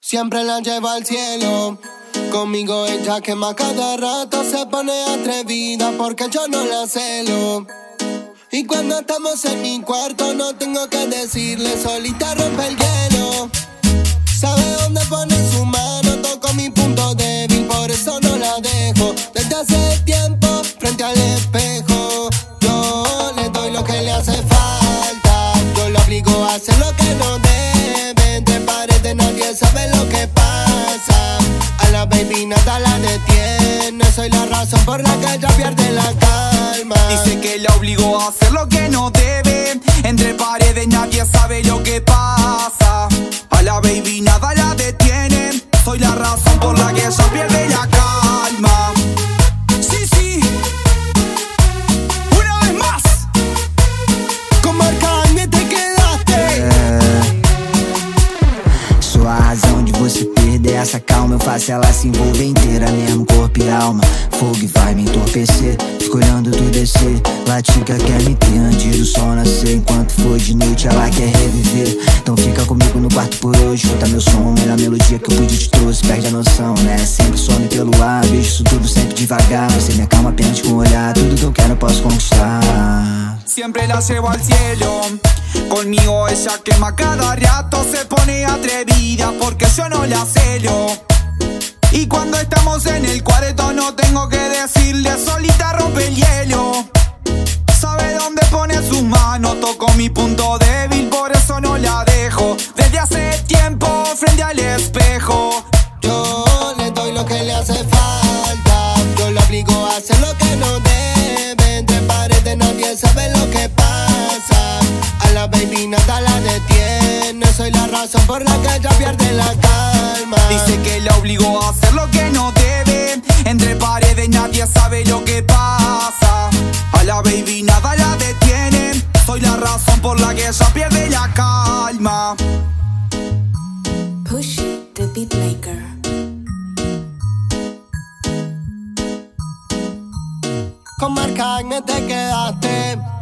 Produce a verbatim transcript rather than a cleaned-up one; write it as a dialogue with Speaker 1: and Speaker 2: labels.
Speaker 1: Siempre la llevo al cielo. Conmigo ella quema cada rato, se pone atrevida porque yo no la celo. Y cuando estamos en mi cuarto no tengo que decirle, solita rompe el hielo. Sabe dónde pone su mano, toco mi punto débil, por eso no la dejo. Desde hace tiempo, frente al espejo, yo le doy lo que le hace falta. Yo lo obligo a hacer lo que no debe. Entre paredes nadie sabe lo que pasa. A la baby nada la detiene, soy la razón por la que ella pierde la calma.
Speaker 2: Dice que la obligó a hacer lo que no debe. Entre paredes nadie sabe lo que pasa. A la baby nada la detiene, soy la razón por la que ella pierde la calma. Sí, sí, una vez más.
Speaker 1: Com Arcane te quedaste.
Speaker 3: É, sou a razão de você perder essa calma. Eu faço ela se envolver inteira, mesmo corpo e alma. Fogo e vai me entorpecer, fico olhando tu descer. Latica quer me ter antes do sol nascer. Enquanto for de noite ela quer reviver. Então fica comigo no quarto por hoje. Escuta meu som, melhor melodia que o pude te trouxe. Perde a noção, né? Sempre some pelo ar. Vejo isso tudo sempre devagar. Você me acalma apenas com o olhar. Tudo que eu quero eu posso conquistar.
Speaker 2: Siempre la llevo al cielo. Conmigo ella quema cada rato, se pone atrevida porque yo no la celo. Y cuando estamos en el cuarto no tengo que decirle, solita rompe el hielo. Sabe dónde pone sus manos, toco mi punto débil, por eso no la dejo. Desde hace tiempo frente al espejo,
Speaker 1: yo le doy lo que le hace falta. Yo lo obligo a hacer lo que no debe. Entre paredes nadie sabe lo que pasa. A la baby nada la detiene, soy la razón por la que ella pierde la calma.
Speaker 2: Dice que la obligó a hacer lo que no debe. Entre paredes nadie sabe lo que pasa. A la baby nada la detiene, soy la razón por la que ella pierde la calma.
Speaker 4: Push the Beatmaker.
Speaker 1: Com Arcane te quedaste.